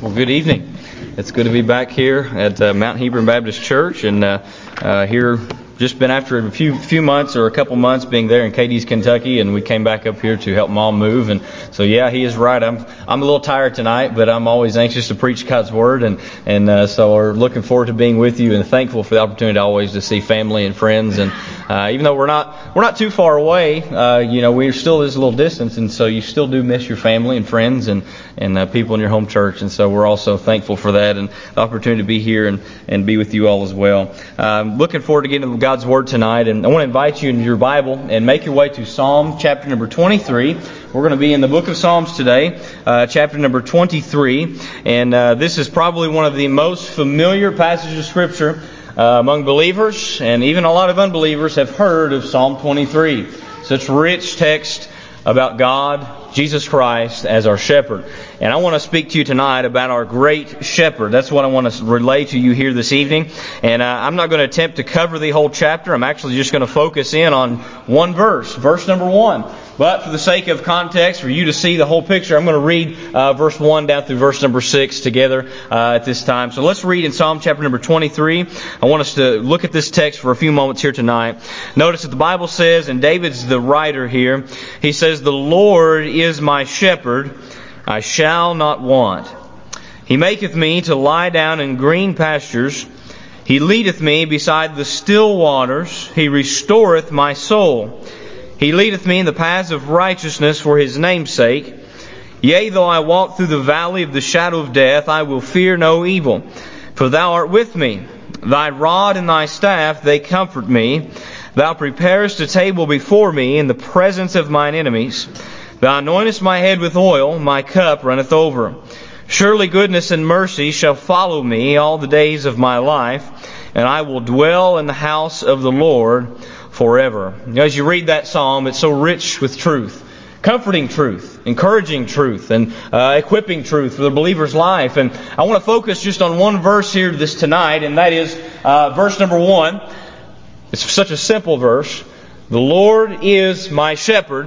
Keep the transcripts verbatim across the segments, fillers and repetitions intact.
Well, good evening. It's good to be back here at uh, Mount Hebron Baptist Church, and uh, uh, here just been after a few few months or a couple months being there in Cadiz, Kentucky, and we came back up here to help Mom move. And so, yeah, he is right. I'm I'm a little tired tonight, but I'm always anxious to preach God's word, and and uh, so we're looking forward to being with you and thankful for the opportunity always to see family and friends. And uh, even though we're not we're not too far away, uh, you know, we're still this little distance, and so you still do miss your family and friends and and uh, people in your home church. And so we're also thankful for that and the opportunity to be here and and be with you all as well. Um, looking forward to getting into God's word tonight, and I want to invite you into your Bible and make your way to Psalm chapter number twenty-three. We're going to be in the book of Psalms today, uh, chapter number twenty-three, and uh, this is probably one of the most familiar passages of Scripture uh, among believers, and even a lot of unbelievers have heard of Psalm twenty-three. Such rich text about God, Jesus Christ, as our shepherd. And I want to speak to you tonight about our great shepherd. That's what I want to relay to you here this evening. And uh, I'm not going to attempt to cover the whole chapter. I'm actually just going to focus in on one verse, verse number one. But for the sake of context, for you to see the whole picture, I'm going to read uh, verse one down through verse number six together uh, at this time. So let's read in Psalm chapter number twenty-three. I want us to look at this text for a few moments here tonight. Notice that the Bible says, and David's the writer here, he says, "The Lord is my shepherd, I shall not want. He maketh me to lie down in green pastures. He leadeth me beside the still waters. He restoreth my soul. He leadeth me in the paths of righteousness for His name's sake. Yea, though I walk through the valley of the shadow of death, I will fear no evil. For Thou art with me. Thy rod and Thy staff, they comfort me. Thou preparest a table before me in the presence of mine enemies. Thou anointest my head with oil, my cup runneth over. Surely goodness and mercy shall follow me all the days of my life, and I will dwell in the house of the Lord forever." You know, as you read that psalm, it's so rich with truth, comforting truth, encouraging truth, and uh, equipping truth for the believer's life. And I want to focus just on one verse here this tonight, and that is uh, verse number one. It's such a simple verse. "The Lord is my shepherd,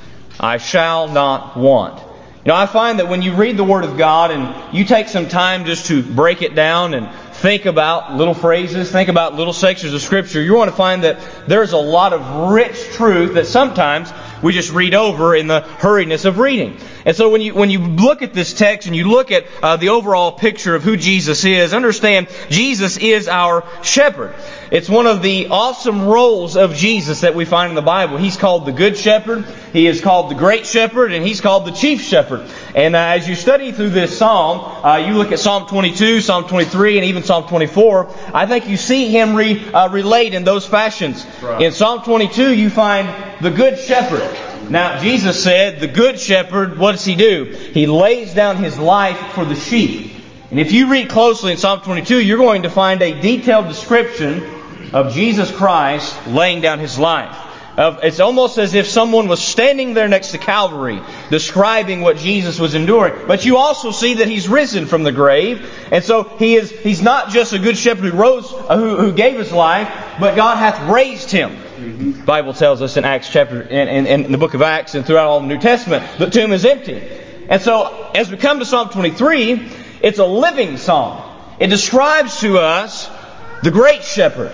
I shall not want." You know, I find that when you read the Word of God and you take some time just to break it down and think about little phrases, think about little sections of Scripture, you're going to find that there's a lot of rich truth that sometimes we just read over in the hurriedness of reading. And so when you when you look at this text and you look at uh, the overall picture of who Jesus is, understand Jesus is our shepherd. It's one of the awesome roles of Jesus that we find in the Bible. He's called the Good Shepherd, He is called the Great Shepherd, and He's called the Chief Shepherd. And uh, as you study through this psalm, uh, you look at Psalm twenty-two, Psalm twenty-three, and even Psalm twenty-four, I think you see Him re, uh, relate in those fashions. Right. In Psalm twenty-two, you find the Good Shepherd. Now, Jesus said, the Good Shepherd, what does He do? He lays down His life for the sheep. And if you read closely in Psalm twenty-two, you're going to find a detailed description of Jesus Christ laying down His life. It's almost as if someone was standing there next to Calvary describing what Jesus was enduring. But you also see that He's risen from the grave. And so He is, He's not just a good shepherd who rose, who, who gave His life, but God hath raised Him. Mm-hmm. The Bible tells us in Acts chapter, in, in, in the book of Acts and throughout all the New Testament, the tomb is empty. And so as we come to Psalm twenty-three, it's a living psalm. It describes to us the great shepherd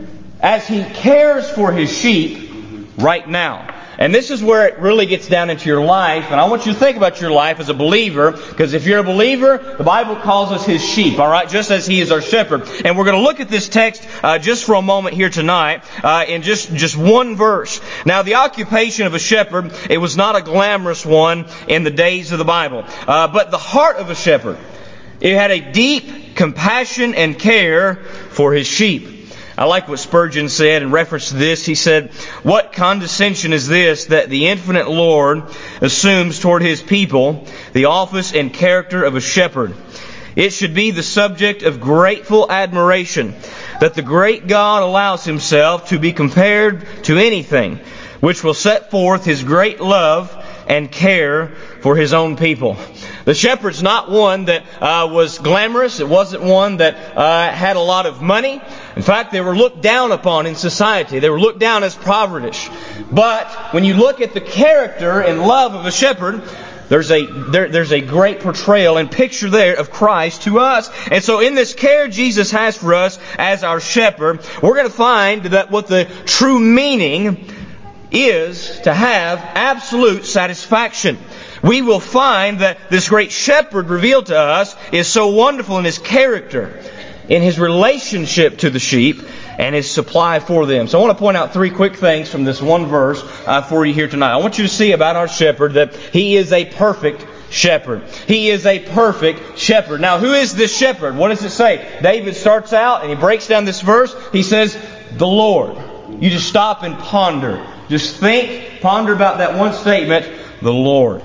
as He cares for His sheep right now. And this is where it really gets down into your life. And I want you to think about your life as a believer, because if you're a believer, the Bible calls us His sheep, all right? Just as He is our shepherd. And we're going to look at this text uh, just for a moment here tonight uh, in just, just one verse. Now, the occupation of a shepherd, it was not a glamorous one in the days of the Bible. Uh, but the heart of a shepherd, it had a deep compassion and care for his sheep. I like what Spurgeon said in reference to this. He said, "What condescension is this that the infinite Lord assumes toward His people the office and character of a shepherd? It should be the subject of grateful admiration that the great God allows Himself to be compared to anything which will set forth His great love and care for His own people." The shepherd's not one that uh, was glamorous. It wasn't one that uh, had a lot of money. In fact, they were looked down upon in society. They were looked down as impoverished. But when you look at the character and love of a shepherd, There's a there, there's a great portrayal and picture there of Christ to us. And so in this care Jesus has for us as our shepherd, we're going to find that what the true meaning is to have absolute satisfaction. We will find that this great shepherd revealed to us is so wonderful in His character, in His relationship to the sheep, and His supply for them. So I want to point out three quick things from this one verse uh, for you here tonight. I want you to see about our shepherd that He is a perfect shepherd. He is a perfect shepherd. Now, who is this shepherd? What does it say? David starts out and he breaks down this verse. He says, the Lord. You just stop and ponder. Just think, ponder about that one statement, the Lord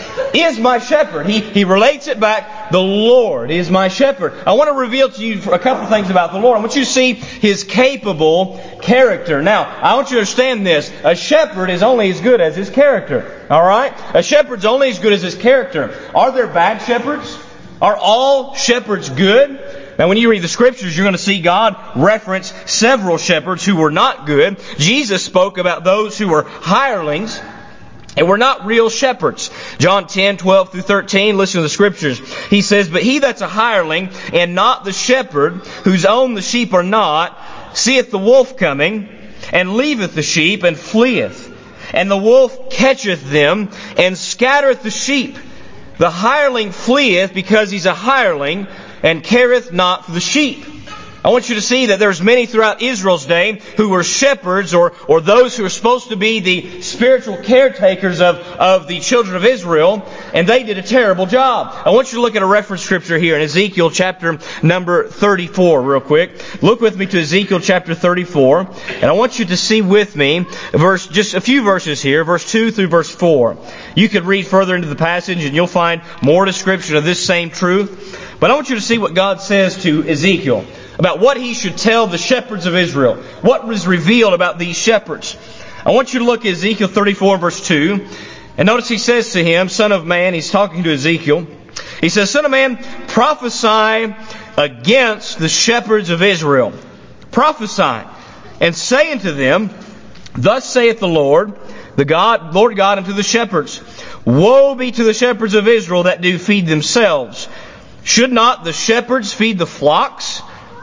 is my shepherd. He, he relates it back, the Lord is my shepherd. I want to reveal to you a couple of things about the Lord. I want you to see His capable character. Now, I want you to understand this. A shepherd is only as good as his character. Alright? A shepherd's only as good as his character. Are there bad shepherds? Are all shepherds good? Now, when you read the Scriptures, you're going to see God reference several shepherds who were not good. Jesus spoke about those who were hirelings and were not real shepherds. John ten, twelve through thirteen, listen to the Scriptures. He says, but he that's a hireling, and not the shepherd, whose own the sheep are not, seeth the wolf coming, and leaveth the sheep, and fleeth. And the wolf catcheth them, and scattereth the sheep. The hireling fleeth, because he's a hireling, and careth not for the sheep. I want you to see that there's many throughout Israel's day who were shepherds or, or those who are supposed to be the spiritual caretakers of, of the children of Israel, and they did a terrible job. I want you to look at a reference scripture here in Ezekiel chapter number thirty-four real quick. Look with me to Ezekiel chapter thirty-four, and I want you to see with me verse just a few verses here, verse two through verse four. You could read further into the passage and you'll find more description of this same truth. But I want you to see what God says to Ezekiel about what he should tell the shepherds of Israel. What was revealed about these shepherds. I want you to look at Ezekiel thirty-four verse two. And notice he says to him, Son of man, he's talking to Ezekiel. He says, Son of man, prophesy against the shepherds of Israel. Prophesy, and say unto them, Thus saith the Lord, the God, Lord God unto the shepherds, Woe be to the shepherds of Israel that do feed themselves. Should not the shepherds feed the flocks?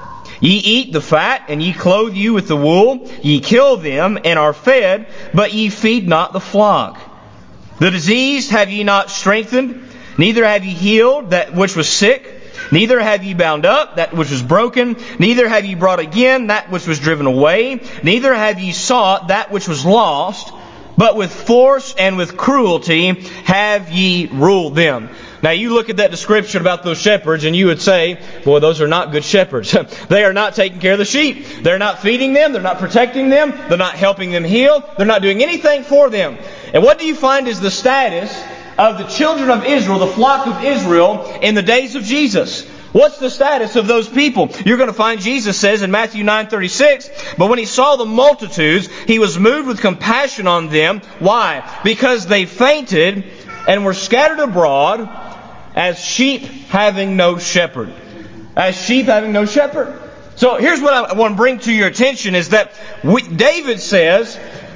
Ye eat the fat, and ye clothe you with the wool. Ye kill them, and are fed, but ye feed not the flock. The diseased have ye not strengthened, neither have ye healed that which was sick, neither have ye bound up that which was broken, neither have ye brought again that which was driven away, neither have ye sought that which was lost, but with force and with cruelty have ye ruled them. Now you look at that description about those shepherds and you would say, boy, those are not good shepherds. They are not taking care of the sheep. They're not feeding them. They're not protecting them. They're not helping them heal. They're not doing anything for them. And what do you find is the status of the children of Israel, the flock of Israel, in the days of Jesus? What's the status of those people? You're going to find Jesus says in Matthew nine thirty-six, But when He saw the multitudes, He was moved with compassion on them. Why? Because they fainted and were scattered abroad as sheep having no shepherd. As sheep having no shepherd. So here's what I want to bring to your attention is that we, David says,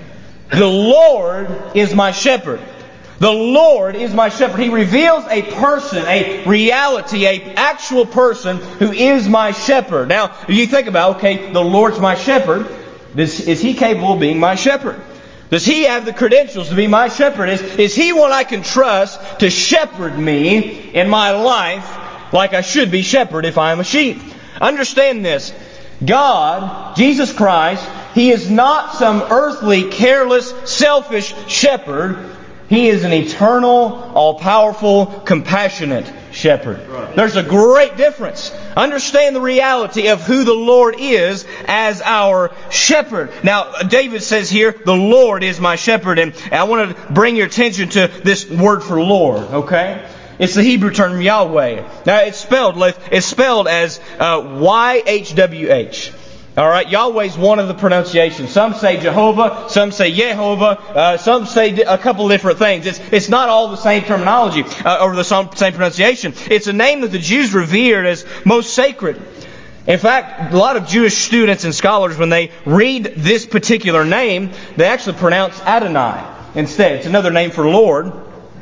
The Lord is my shepherd. The Lord is my shepherd. He reveals a person, a reality, a actual person who is my shepherd. Now, you think about, okay, the Lord's my shepherd. Is, is He capable of being my shepherd? Does He have the credentials to be my shepherd? Is, is He one I can trust to shepherd me in my life like I should be shepherded if I am a sheep? Understand this. God, Jesus Christ, He is not some earthly, careless, selfish shepherd. He is an eternal, all-powerful, compassionate shepherd. Right. There's a great difference. Understand the reality of who the Lord is as our shepherd. Now, David says here, the Lord is my shepherd. And I want to bring your attention to this word for Lord, okay? It's the Hebrew term Yahweh. Now, it's spelled, it's spelled as uh, Y H W H. All right, Yahweh's one of the pronunciations. Some say Jehovah, some say Yehovah, uh, some say a couple of different things. It's it's not all the same terminology uh, or the same pronunciation. It's a name that the Jews revered as most sacred. In fact, a lot of Jewish students and scholars, when they read this particular name, they actually pronounce Adonai instead. It's another name for Lord.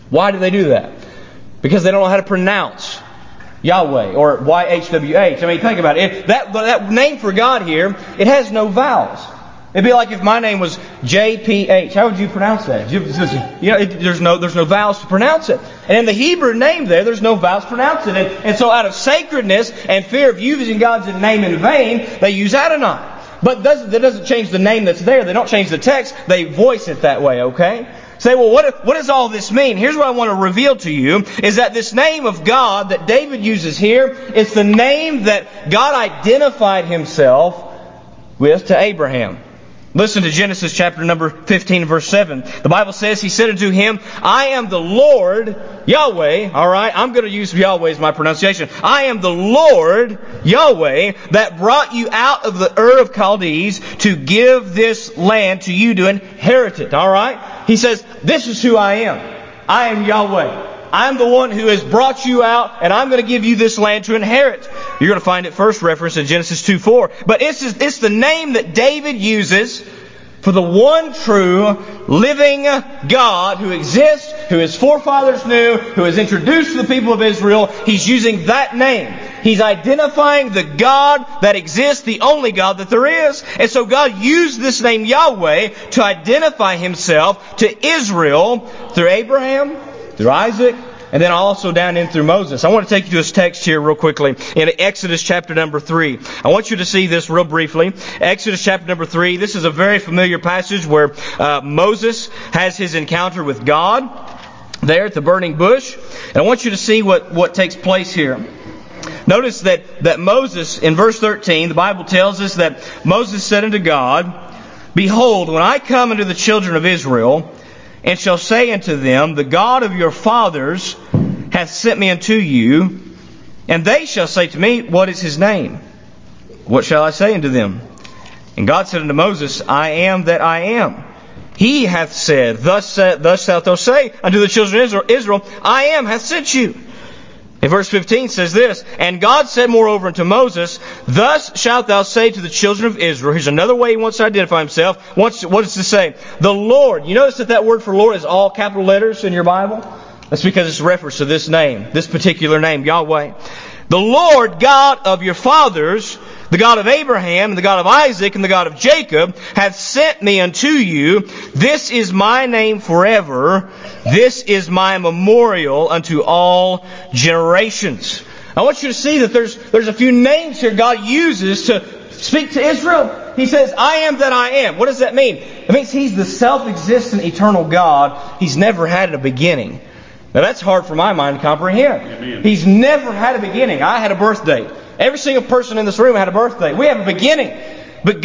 Why do they do that? Because they don't know how to pronounce Yahweh or Y H W H. I mean, think about it. If that, that name for God here, it has no vowels. It'd be like if my name was J P H. How would you pronounce that? You know, it, there's no there's no vowels to pronounce it. And in the Hebrew name there, there's no vowels to pronounce it. And, and so out of sacredness and fear of using God's name in vain, they use Adonai. But doesn't, that doesn't change the name that's there. They don't change the text. They voice it that way, okay? Say, well, what, what does all this mean? Here's what I want to reveal to you, is that this name of God that David uses here, it's the name that God identified Himself with to Abraham. Listen to Genesis chapter number fifteen, verse seven. The Bible says, He said unto him, I am the Lord Yahweh. All right, I'm going to use Yahweh as my pronunciation. I am the Lord Yahweh that brought you out of the Ur of Chaldees to give this land to you to inherit it. All right? He says, this is who I am. I am Yahweh. I'm the one who has brought you out, and I'm going to give you this land to inherit. You're going to find it first referenced in Genesis two four. But it's, it's the name that David uses for the one true, living God who exists, who his forefathers knew, who is introduced to the people of Israel. He's using that name. He's identifying the God that exists, the only God that there is. And so God used this name Yahweh to identify Himself to Israel through Abraham, through Isaac, and then also down in through Moses. I want to take you to this text here real quickly in Exodus chapter number three. I want you to see this real briefly. Exodus chapter number three. This is a very familiar passage where uh, Moses has his encounter with God there at the burning bush. And I want you to see what, what takes place here. Notice that, that Moses, in verse thirteen, the Bible tells us that Moses said unto God, Behold, when I come unto the children of Israel, and shall say unto them, The God of your fathers hath sent me unto you. And they shall say to me, What is His name? What shall I say unto them? And God said unto Moses, I am that I am. He hath said, Thus, thus shalt thou say unto the children of Israel, I am hath sent you. And verse fifteen says this, And God said moreover unto Moses, Thus shalt thou say to the children of Israel. Here's another way He wants to identify Himself. What's, what does it say? The Lord. You notice that that word for Lord is all capital letters in your Bible? That's because it's a reference to this name, this particular name, Yahweh. The Lord God of your fathers, the God of Abraham, and the God of Isaac, and the God of Jacob, hath sent me unto you. This is my name forever. This is my memorial unto all generations. I want you to see that there's, there's a few names here God uses to speak to Israel. He says, I am that I am. What does that mean? It means He's the self-existent eternal God. He's never had a beginning. Now that's hard for my mind to comprehend. Amen. He's never had a beginning. I had a birth date. Every single person in this room had a birthday. We have a beginning. But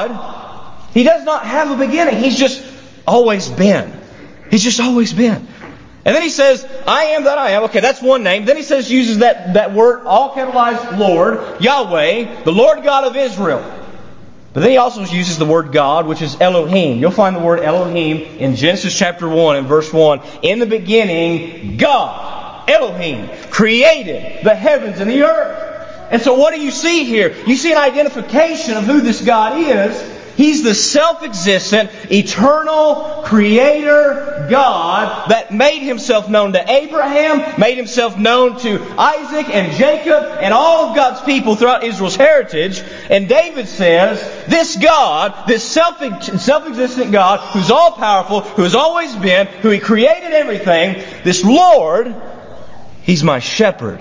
God, He does not have a beginning. He's just always been. He's just always been. And then He says, I am that I am. Okay, that's one name. Then He says, uses that, that word, all capitalized Lord, Yahweh, the Lord God of Israel. But then He also uses the word God, which is Elohim. You'll find the word Elohim in Genesis chapter one and verse one. In the beginning, God, Elohim, created the heavens and the earth. And so what do you see here? You see an identification of who this God is. He's the self-existent, eternal, creator God that made Himself known to Abraham, made Himself known to Isaac and Jacob and all of God's people throughout Israel's heritage. And David says, this God, this self- self-existent God, who's all-powerful, who has always been, who He created everything, this Lord, He's my shepherd.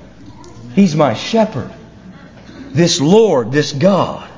He's my shepherd. This Lord, this God,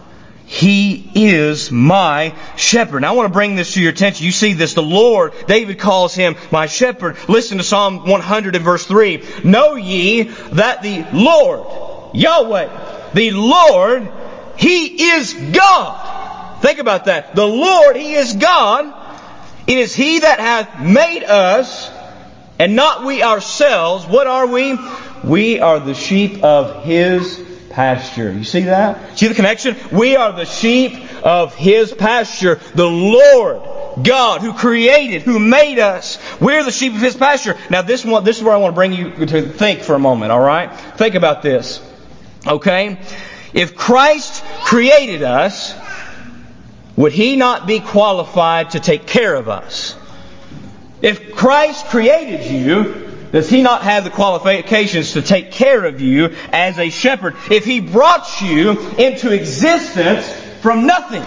He is my shepherd. Now I want to bring this to your attention. You see this, the Lord, David calls Him my shepherd. Listen to Psalm one hundred and verse three. Know ye that the Lord, Yahweh, the Lord, He is God. Think about that. The Lord, He is God. It is He that hath made us, and not we ourselves. What are we? We are the sheep of His pasture. You see that? See the connection? We are the sheep of His pasture. The Lord God who created, who made us. We're the sheep of His pasture. Now this one, this is where I want to bring you to think for a moment, alright? Think about this. Okay? If Christ created us, would He not be qualified to take care of us? If Christ created you, does He not have the qualifications to take care of you as a shepherd? If He brought you into existence from nothing,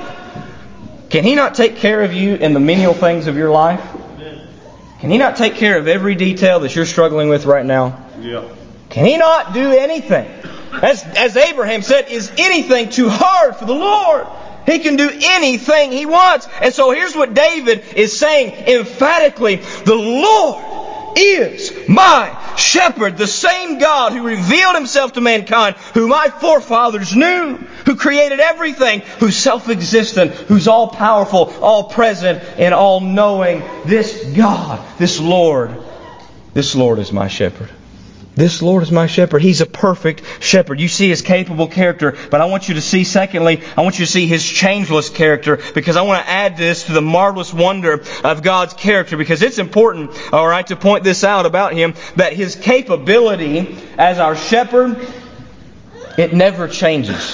can He not take care of you in the menial things of your life? Can He not take care of every detail that you're struggling with right now? Yeah. Can He not do anything? As, as Abraham said, is anything too hard for the Lord? He can do anything He wants. And so here's what David is saying emphatically. The Lord is my shepherd. The same God who revealed Himself to mankind, who my forefathers knew, who created everything, who's self-existent, who's all-powerful, all-present, and all-knowing. This God, this Lord, this Lord is my shepherd. This Lord is my shepherd. He's a perfect shepherd. You see His capable character, but I want you to see, secondly, I want you to see His changeless character, because I want to add this to the marvelous wonder of God's character, because it's important, all right, to point this out about Him, that His capability as our shepherd, it never changes.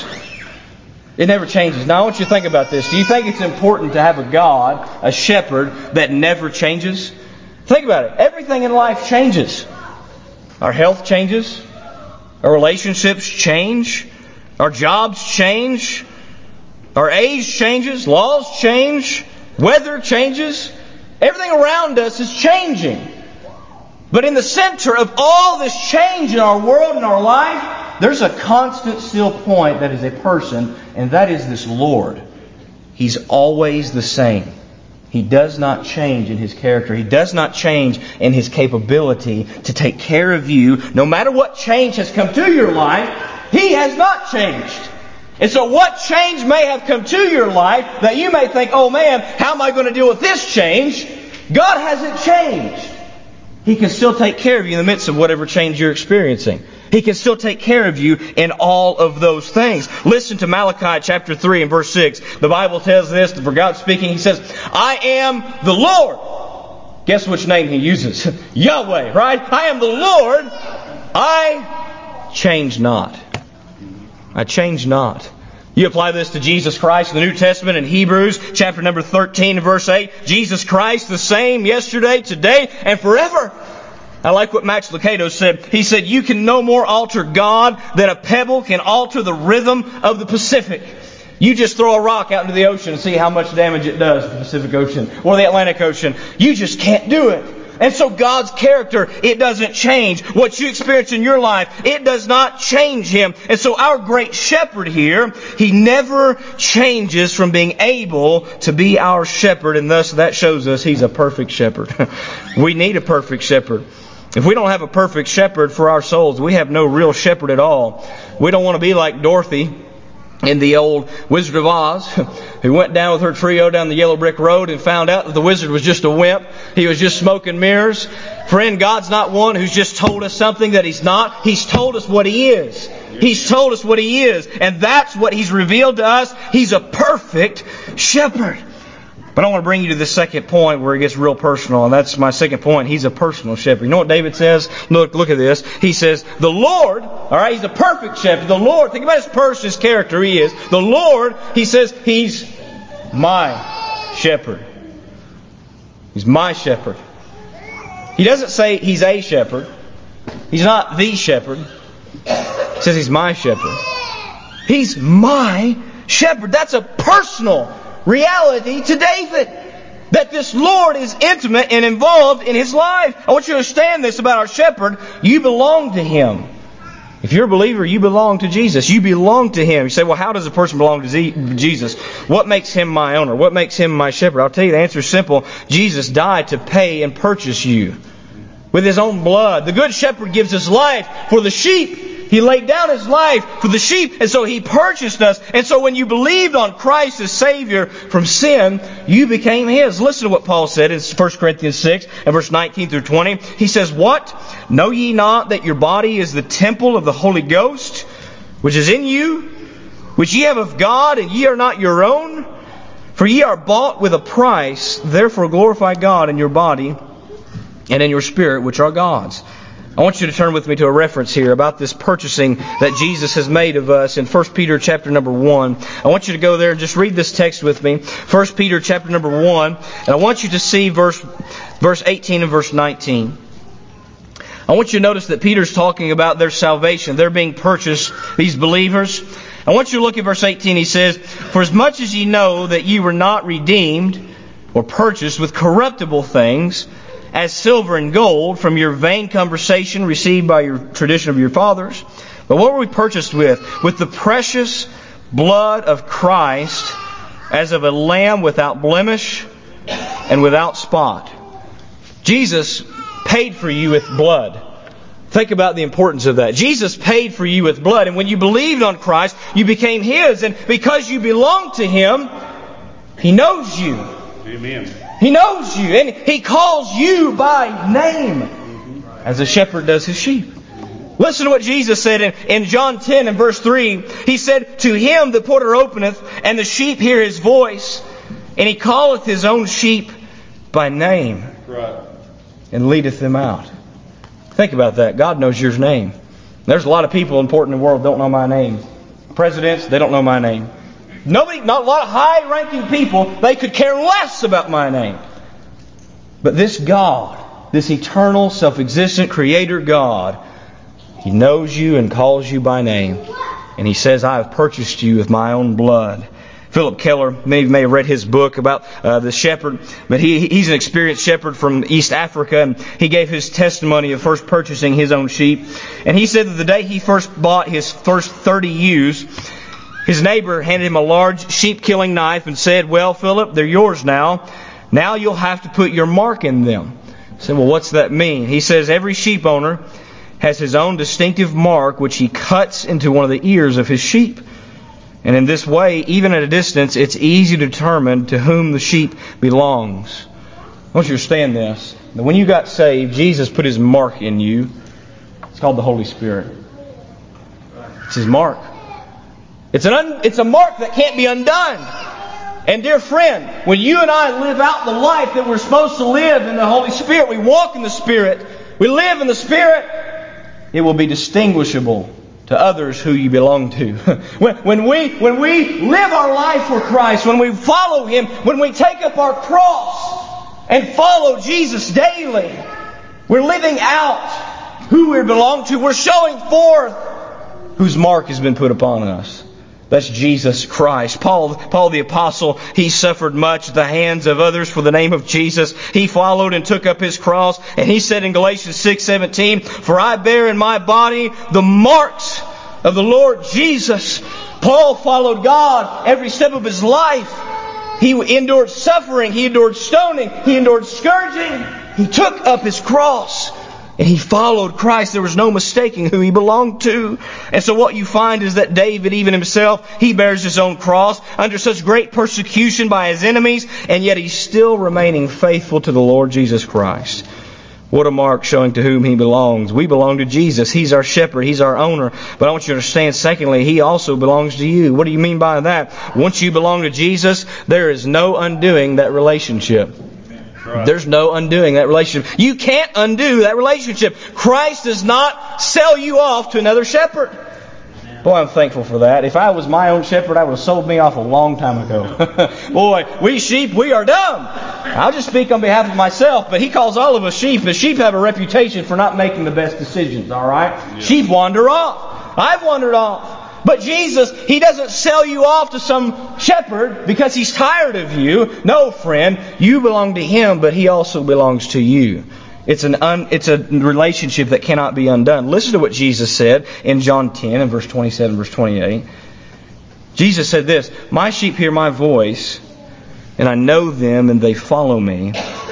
It never changes. Now I want you to think about this. Do you think it's important to have a God, a shepherd, that never changes? Think about it. Everything in life changes. Our health changes. Our relationships change. Our jobs change. Our age changes. Laws change. Weather changes. Everything around us is changing. But in the center of all this change in our world and our life, there's a constant still point that is a person, and that is this Lord. He's always the same. He does not change in His character. He does not change in His capability to take care of you. No matter what change has come to your life, He has not changed. And so what change may have come to your life that you may think, oh man, how am I going to deal with this change? God hasn't changed. He can still take care of you in the midst of whatever change you're experiencing. He can still take care of you in all of those things. Listen to Malachi chapter three and verse six. The Bible tells this, for God speaking, He says, I am the Lord. Guess which name He uses? Yahweh, right? I am the Lord. I change not. I change not. You apply this to Jesus Christ in the New Testament in Hebrews chapter number thirteen and verse eight. Jesus Christ the same yesterday, today, and forever. I like what Max Lucado said. He said, you can no more alter God than a pebble can alter the rhythm of the Pacific. You just throw a rock out into the ocean and see how much damage it does to the Pacific Ocean or the Atlantic Ocean. You just can't do it. And so God's character, it doesn't change. What you experience in your life, it does not change Him. And so our great shepherd here, He never changes from being able to be our shepherd. And thus that shows us He's a perfect shepherd. We need a perfect shepherd. If we don't have a perfect shepherd for our souls, we have no real shepherd at all. We don't want to be like Dorothy in the old Wizard of Oz, who went down with her trio down the yellow brick road and found out that the wizard was just a wimp. He was just smoke and mirrors. Friend, God's not one who's just told us something that He's not. He's told us what He is. He's told us what He is. And that's what He's revealed to us. He's a perfect shepherd. But I want to bring you to the second point where it gets real personal, and that's my second point. He's a personal shepherd. You know what David says? Look, look at this. He says, the Lord, all right, He's a perfect shepherd. The Lord, think about His person, His character, He is. The Lord, He says, He's my shepherd. He's my shepherd. He doesn't say He's a shepherd. He's not the shepherd. He says He's my shepherd. He's my shepherd. That's a personal reality to David. That this Lord is intimate and involved in his life. I want you to understand this about our shepherd. You belong to Him. If you're a believer, you belong to Jesus. You belong to Him. You say, well, how does a person belong to Jesus? What makes Him my owner? What makes Him my shepherd? I'll tell you the answer is simple. Jesus died to pay and purchase you with His own blood. The good shepherd gives His life for the sheep. He laid down His life for the sheep, and so He purchased us. And so when you believed on Christ as Savior from sin, you became His. Listen to what Paul said in First Corinthians six and verse nineteen through twenty. He says, what? Know ye not that your body is the temple of the Holy Ghost, which is in you, which ye have of God, and ye are not your own? For ye are bought with a price. Therefore glorify God in your body and in your spirit, which are God's. I want you to turn with me to a reference here about this purchasing that Jesus has made of us in First Peter chapter number one. I want you to go there and just read this text with me. First Peter chapter number one. And I want you to see verse, verse eighteen and verse nineteen. I want you to notice that Peter's talking about their salvation. They're being purchased, these believers. I want you to look at verse eighteen. He says, "For as much as ye know that ye were not redeemed or purchased with corruptible things, as silver and gold, from your vain conversation received by your tradition of your fathers. But what were we purchased with? With the precious blood of Christ, as of a lamb without blemish and without spot." Jesus paid for you with blood. Think about the importance of that. Jesus paid for you with blood. And when you believed on Christ, you became His. And because you belong to Him, He knows you. Amen. He knows you, and He calls you by name, as a shepherd does his sheep. Listen to what Jesus said in, in John ten and verse three. He said, "To him the porter openeth, and the sheep hear his voice, and He calleth His own sheep by name, Right. and leadeth them out." Think about that. God knows your name. There's a lot of people important in the world don't know my name. Presidents, they don't know my name. Nobody, not a lot of high-ranking people, they could care less about my name. But this God, this eternal, self-existent Creator God, He knows you and calls you by name. And He says, "I have purchased you with my own blood." Philip Keller, many of you may have read his book about uh, the shepherd, but he, he's an experienced shepherd from East Africa, and he gave his testimony of first purchasing his own sheep. And he said that the day he first bought his first thirty ewes, his neighbor handed him a large sheep-killing knife and said, "Well, Philip, they're yours now. Now you'll have to put your mark in them." I said, "Well, what's that mean?" He says, "Every sheep owner has his own distinctive mark which he cuts into one of the ears of his sheep. And in this way, even at a distance, it's easy to determine to whom the sheep belongs." I want you to understand this. That when you got saved, Jesus put His mark in you. It's called the Holy Spirit. It's His mark. It's an un, it's a mark that can't be undone. And dear friend, when you and I live out the life that we're supposed to live in the Holy Spirit, we walk in the Spirit, we live in the Spirit, it will be distinguishable to others who you belong to. when, when, we, when we live our life for Christ, when we follow Him, when we take up our cross and follow Jesus daily, we're living out who we belong to. We're showing forth whose mark has been put upon us. That's Jesus Christ. Paul, Paul the Apostle, he suffered much at the hands of others for the name of Jesus. He followed and took up his cross. And he said in Galatians six seventeen, "For I bear in my body the marks of the Lord Jesus." Paul followed God every step of his life. He endured suffering. He endured stoning. He endured scourging. He took up his cross. And he followed Christ. There was no mistaking who he belonged to. And so what you find is that David, even himself, he bears his own cross under such great persecution by his enemies, and yet he's still remaining faithful to the Lord Jesus Christ. What a mark showing to whom he belongs. We belong to Jesus. He's our shepherd. He's our owner. But I want you to understand, secondly, He also belongs to you. What do you mean by that? Once you belong to Jesus, there is no undoing that relationship. Right. There's no undoing that relationship. You can't undo that relationship. Christ does not sell you off to another shepherd. Boy, I'm thankful for that. If I was my own shepherd, I would have sold me off a long time ago. Boy, we sheep, we are dumb. I'll just speak on behalf of myself, but He calls all of us sheep. The sheep have a reputation for not making the best decisions, all right? Yeah. Sheep wander off. I've wandered off. But Jesus, He doesn't sell you off to some shepherd because He's tired of you. No, friend, you belong to Him, but He also belongs to you. It's an un, it's a relationship that cannot be undone. Listen to what Jesus said in John ten and verse twenty-seven, verse twenty-eight. Jesus said this, "My sheep hear my voice, and I know them, and they follow me.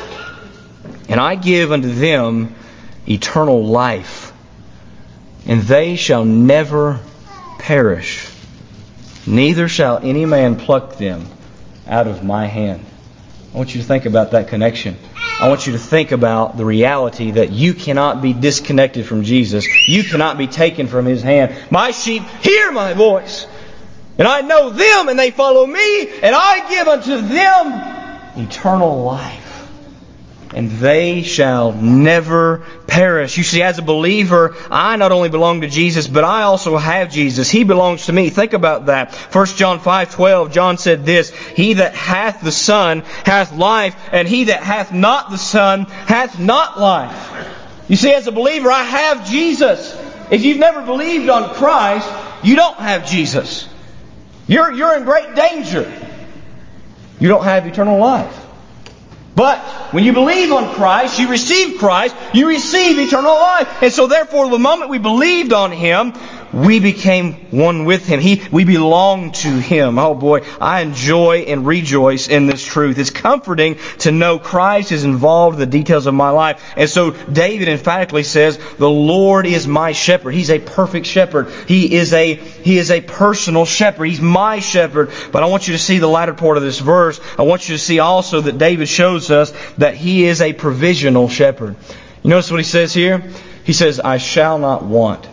And I give unto them eternal life, and they shall never perish, neither shall any man pluck them out of my hand." I want you to think about that connection. I want you to think about the reality that you cannot be disconnected from Jesus. You cannot be taken from His hand. My sheep hear my voice, and I know them, and they follow me, and I give unto them eternal life. and they shall never perish. You see, as a believer, I not only belong to Jesus, but I also have Jesus. He belongs to me. Think about that. First John five twelve, John said this, He that hath the Son hath life, and he that hath not the Son hath not life. You see, as a believer, I have Jesus. If you've never believed on Christ, you don't have Jesus. You're, you're in great danger. You don't have eternal life. But when you believe on Christ, you receive Christ, you receive eternal life. And so therefore, the moment we believed on Him, we became one with Him. He, we belong to Him. Oh boy, I enjoy and rejoice in this truth. It's comforting to know Christ is involved in the details of my life. And so David emphatically says, the Lord is my shepherd. He's a perfect shepherd. He is a, He is a personal shepherd. He's my shepherd. But I want you to see the latter part of this verse. I want you to see also that David shows us that He is a provisional shepherd. You notice what he says here? He says, I shall not want.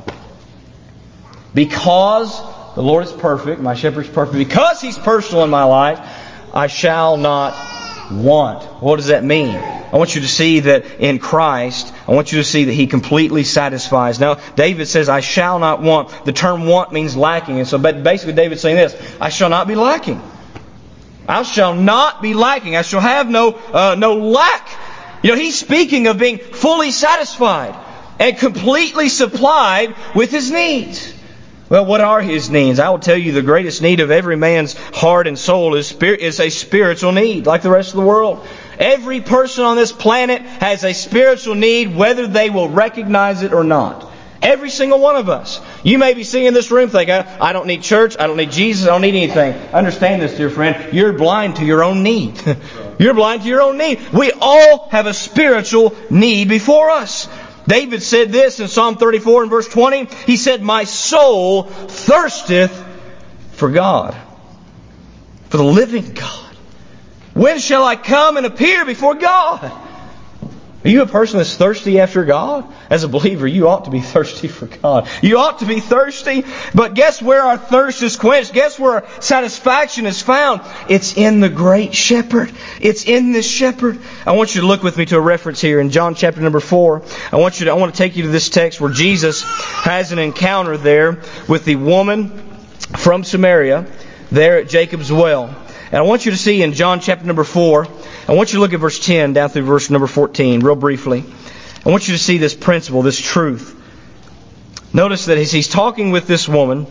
Because the Lord is perfect, my shepherd is perfect, because He's personal in my life, I shall not want. What does that mean? I want you to see that in Christ, I want you to see that He completely satisfies. Now, David says, I shall not want. The term want means lacking. And so basically David's saying this, I shall not be lacking. I shall not be lacking. I shall have no, uh, no lack. You know, he's speaking of being fully satisfied and completely supplied with his needs. Well, what are his needs? I will tell you the greatest need of every man's heart and soul is spirit, is a spiritual need, like the rest of the world. Every person on this planet has a spiritual need, whether they will recognize it or not. Every single one of us. You may be sitting in this room thinking, I don't need church, I don't need Jesus, I don't need anything. Understand this, dear friend. You're blind to your own need. You're blind to your own need. We all have a spiritual need before us. David said this in Psalm thirty-four and verse twenty. He said, my soul thirsteth for God, for the living God. When shall I come and appear before God? Are you a person that's thirsty after God? As a believer, you ought to be thirsty for God. You ought to be thirsty. But guess where our thirst is quenched? Guess where our satisfaction is found? It's in the great shepherd. It's in this shepherd. I want you to look with me to a reference here in John chapter number four. I want you to, I want to take you to this text where Jesus has an encounter there with the woman from Samaria there at Jacob's well. And I want you to see in John chapter number four, I want you to look at verse ten down through verse number fourteen real briefly. I want you to see this principle, this truth. Notice that as he's talking with this woman,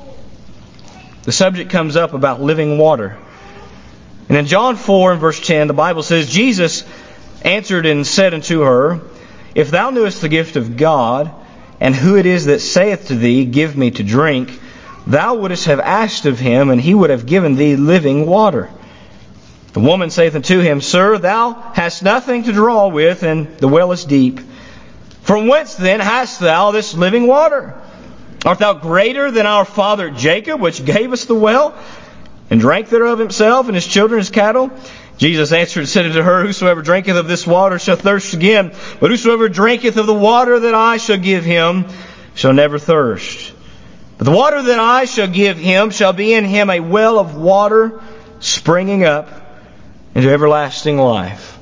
the subject comes up about living water. And in John four and verse ten, the Bible says, Jesus answered and said unto her, If thou knewest the gift of God, and who it is that saith to thee, Give me to drink, thou wouldest have asked of him, and he would have given thee living water. The woman saith unto him, Sir, thou hast nothing to draw with, and the well is deep. From whence then hast thou this living water? Art thou greater than our father Jacob, which gave us the well, and drank thereof himself, and his children, his cattle? Jesus answered and said unto her, Whosoever drinketh of this water shall thirst again, but whosoever drinketh of the water that I shall give him shall never thirst. But the water that I shall give him shall be in him a well of water springing up into everlasting life.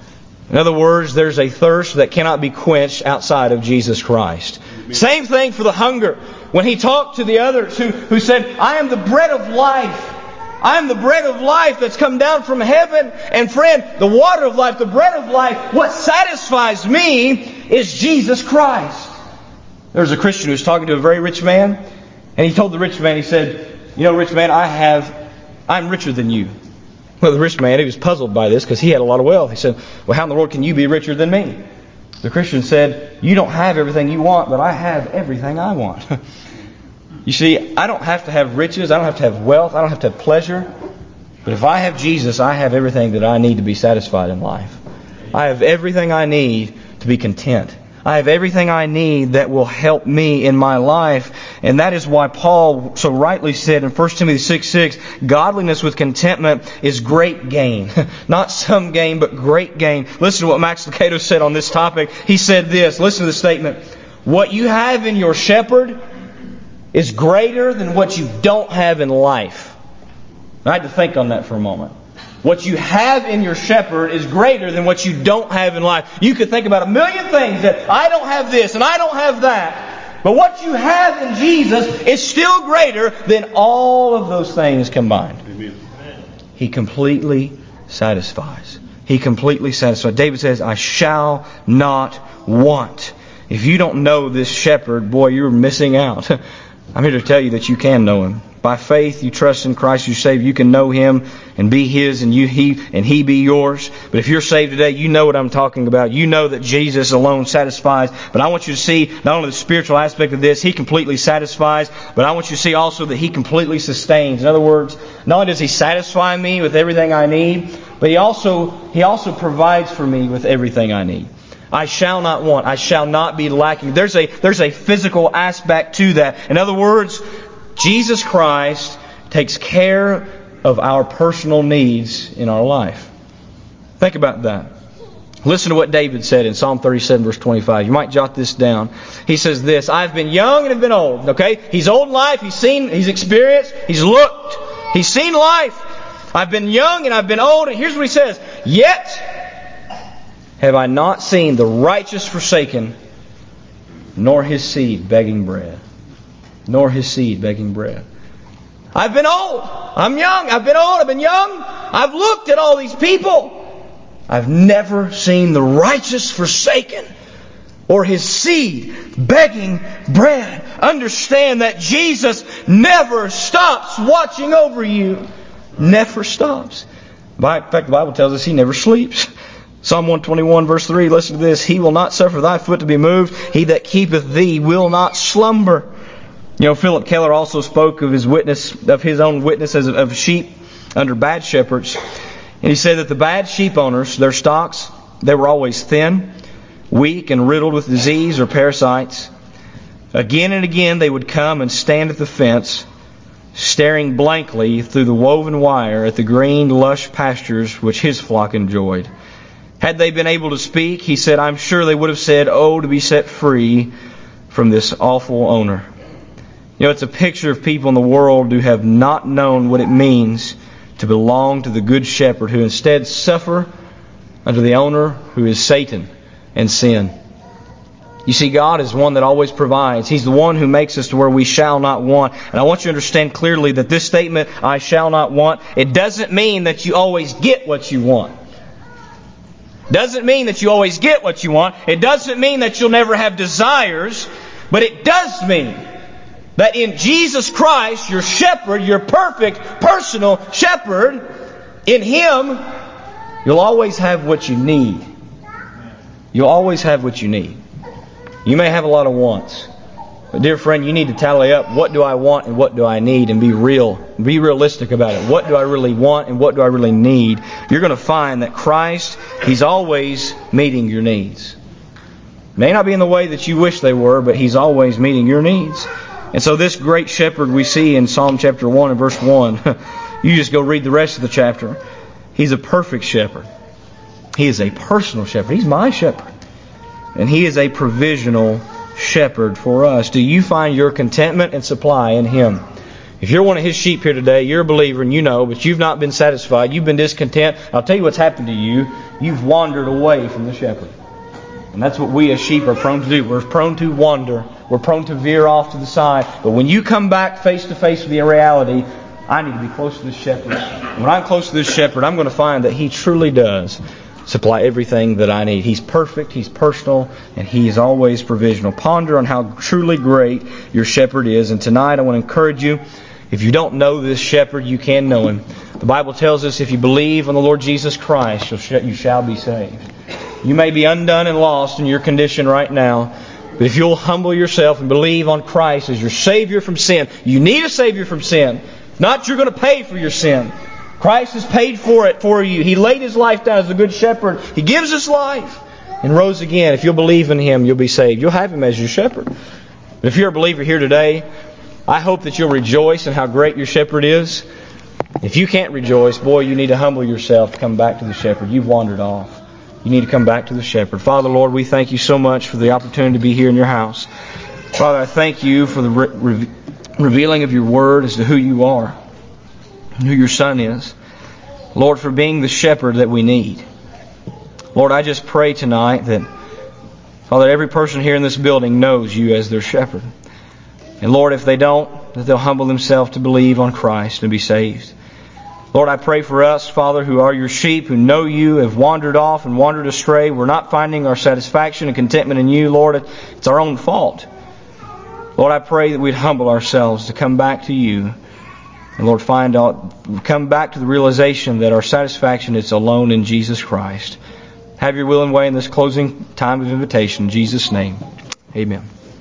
In other words, there's a thirst that cannot be quenched outside of Jesus Christ. Same thing for the hunger. When He talked to the others who, who said, I am the bread of life. I am the bread of life that's come down from heaven. And friend, the water of life, the bread of life, what satisfies me is Jesus Christ. There was a Christian who was talking to a very rich man. And he told the rich man, he said, You know, rich man, I have, I'm richer than you. Well, the rich man, he was puzzled by this because he had a lot of wealth. He said, Well, how in the world can you be richer than me? The Christian said, You don't have everything you want, but I have everything I want. You see, I don't have to have riches. I don't have to have wealth. I don't have to have pleasure. But if I have Jesus, I have everything that I need to be satisfied in life. I have everything I need to be content. I have everything I need that will help me in my life. And that is why Paul so rightly said in First Timothy six six, godliness with contentment is great gain. Not some gain, but great gain. Listen to what Max Lucado said on this topic. He said this, listen to the statement. What you have in your shepherd is greater than what you don't have in life. I had to think on that for a moment. What you have in your shepherd is greater than what you don't have in life. You could think about a million things that I don't have this and I don't have that. But what you have in Jesus is still greater than all of those things combined. Amen. He completely satisfies. He completely satisfies. David says, I shall not want. If you don't know this shepherd, boy, you're missing out. I'm here to tell you that you can know Him. By faith, you trust in Christ your Savior. You can know Him and be His, and you He and He be yours. But if you're saved today, you know what I'm talking about. You know that Jesus alone satisfies. But I want you to see not only the spiritual aspect of this, He completely satisfies, but I want you to see also that He completely sustains. In other words, not only does He satisfy me with everything I need, but He also He also provides for me with everything I need. I shall not want. I shall not be lacking. There's a there's a physical aspect to that. In other words, Jesus Christ takes care of our personal needs in our life. Think about that. Listen to what David said in Psalm thirty-seven, verse twenty-five. You might jot this down. He says this, I've been young and have been old. Okay? He's old in life. He's seen, he's experienced, he's looked, he's seen life. I've been young and I've been old. And here's what he says. Yet have I not seen the righteous forsaken, nor his seed begging bread. Nor his seed begging bread. I've been old. I'm young. I've been old. I've been young. I've looked at all these people. I've never seen the righteous forsaken or his seed begging bread. Understand that Jesus never stops watching over you. Never stops. In fact, the Bible tells us He never sleeps. Psalm one twenty-one verse three, listen to this. He will not suffer thy foot to be moved. He that keepeth thee will not slumber. You know, Philip Keller also spoke of his witness, of his own witness as of sheep under bad shepherds. And he said that the bad sheep owners, their stocks, they were always thin, weak, and riddled with disease or parasites. Again and again they would come and stand at the fence, staring blankly through the woven wire at the green, lush pastures which his flock enjoyed. Had they been able to speak, he said, I'm sure they would have said, oh, to be set free from this awful owner. You know, it's a picture of people in the world who have not known what it means to belong to the Good Shepherd, who instead suffer under the owner who is Satan and sin. You see, God is one that always provides. He's the one who makes us to where we shall not want. And I want you to understand clearly that this statement, I shall not want, it doesn't mean that you always get what you want. Doesn't mean that you always get what you want. It doesn't mean that you'll never have desires. But it does mean that in Jesus Christ, your shepherd, your perfect personal shepherd, in Him, you'll always have what you need. You'll always have what you need. You may have a lot of wants. But dear friend, you need to tally up what do I want and what do I need, and be real. Be realistic about it. What do I really want and what do I really need? You're going to find that Christ, He's always meeting your needs. May not be in the way that you wish they were, but He's always meeting your needs. And so this great shepherd we see in Psalm chapter one and verse one, you just go read the rest of the chapter. He's a perfect shepherd. He is a personal shepherd. He's my shepherd. And He is a provisional shepherd for us. Do you find your contentment and supply in Him? If you're one of His sheep here today, you're a believer and you know, but you've not been satisfied, you've been discontent, I'll tell you what's happened to you. You've wandered away from the shepherd. And that's what we as sheep are prone to do. We're prone to wander. We're prone to veer off to the side. But when you come back face to face with the reality, I need to be close to this shepherd. When I'm close to this shepherd, I'm going to find that He truly does supply everything that I need. He's perfect, He's personal, and He is always provisional. Ponder on how truly great your shepherd is. And tonight I want to encourage you, if you don't know this shepherd, you can know Him. The Bible tells us if you believe on the Lord Jesus Christ, you shall be saved. You may be undone and lost in your condition right now, but if you'll humble yourself and believe on Christ as your Savior from sin, you need a Savior from sin. If not, you're going to pay for your sin. Christ has paid for it for you. He laid His life down as a good shepherd. He gives His life and rose again. If you'll believe in Him, you'll be saved. You'll have Him as your shepherd. But if you're a believer here today, I hope that you'll rejoice in how great your shepherd is. If you can't rejoice, boy, you need to humble yourself to come back to the shepherd. You've wandered off. You need to come back to the shepherd. Father, Lord, we thank You so much for the opportunity to be here in Your house. Father, I thank You for the re- re- revealing of Your Word as to who You are, and who Your Son is. Lord, for being the shepherd that we need. Lord, I just pray tonight that, Father, every person here in this building knows You as their shepherd. And Lord, if they don't, that they'll humble themselves to believe on Christ and be saved. Lord, I pray for us, Father, who are Your sheep, who know You, have wandered off and wandered astray. We're not finding our satisfaction and contentment in You, Lord. It's our own fault. Lord, I pray that we'd humble ourselves to come back to You. And Lord, find out, come back to the realization that our satisfaction is alone in Jesus Christ. Have Your will and way in this closing time of invitation. In Jesus' name, amen.